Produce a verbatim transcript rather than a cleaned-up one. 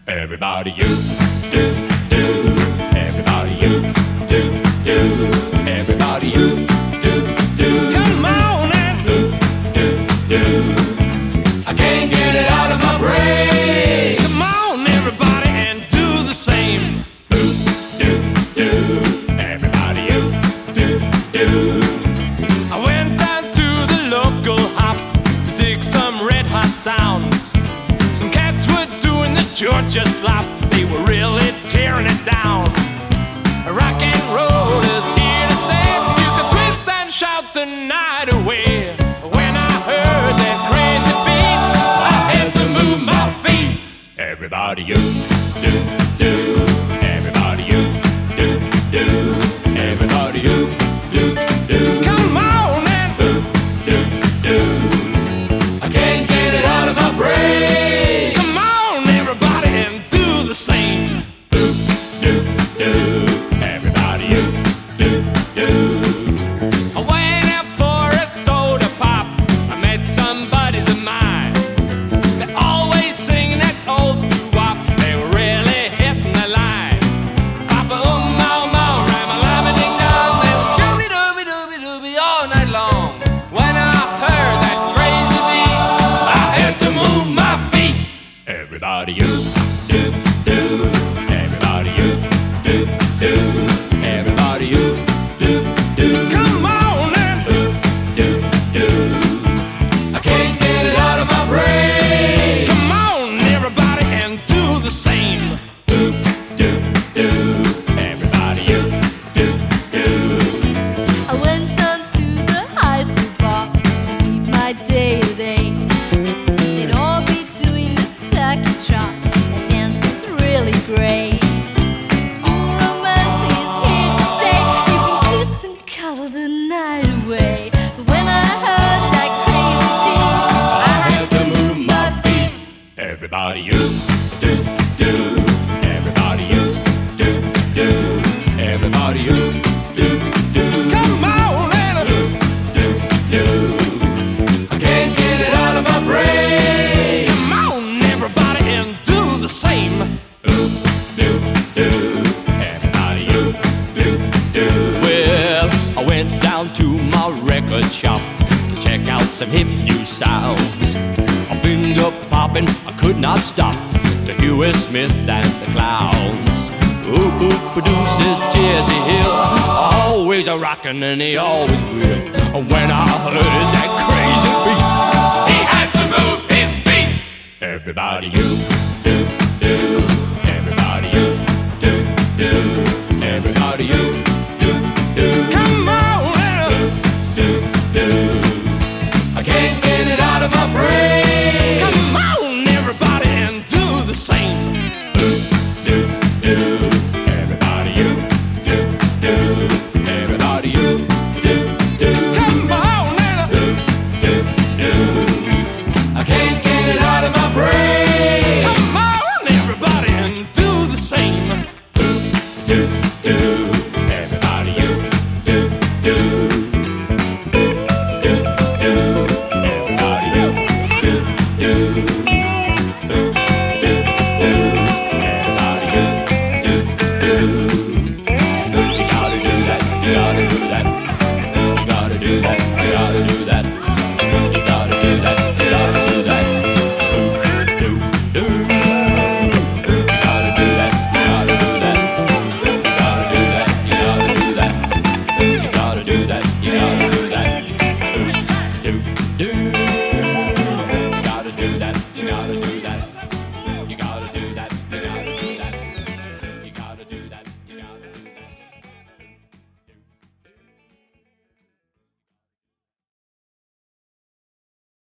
Everybody you do do. Everybody you do do. Everybody you do do. Come on and do do do. I can't get it out of my brain. come on, everybody, and do the same. Do do do. Everybody you do do. I went down to the local hop to dig some red hot sounds. Some cats were doing the Georgia slop. They were really tearing it down. Rock and roll is here to stay. You can twist and shout the night away. When I heard that crazy beat, I had to move my feet. Everybody you do do. Everybody you do do. Everybody you do do. Come on and do do do. I can't get it out of my brain. come on, everybody, and do the same. Do do do. Everybody you do do. I went out for a soda pop. I met some buddies of mine. They're always singing that old doo-wop. They were really hitting the line. Papa um mow mow, ram a lam a ding dong. They were chooby dooby dooby dooby all night long. When I heard that crazy beat, I had to move my feet. Everybody you do do. Everybody you do do. Everybody you do do. Come on and do do do. I can't get it out of my brain. come on, everybody, and do the same. Do do do. Everybody you do do. I went down to the high school bar to meet my date at eight. They'd all be doing the turkey trot. The dance is really great. School romancing is here to stay. You can kiss and cuddle the night away. But when I heard that crazy beat, I had to move my feet. Everybody you do do. Everybody you do do. Everybody you do do. Come on and do do do. I can't get it out of my brain. come on, everybody, and do the same. Do do do. Everybody you do do. Well, I went down to my record shop to check out some hip new sounds. A finger popping, I could not stop to hear Will Smith and the Clowns. Who who produces Jazzy Hill, always a rockin' and he always will. When I heard that crazy beat, He had to move his feet. Everybody you do do. Everybody you do do. Everybody you do do. Come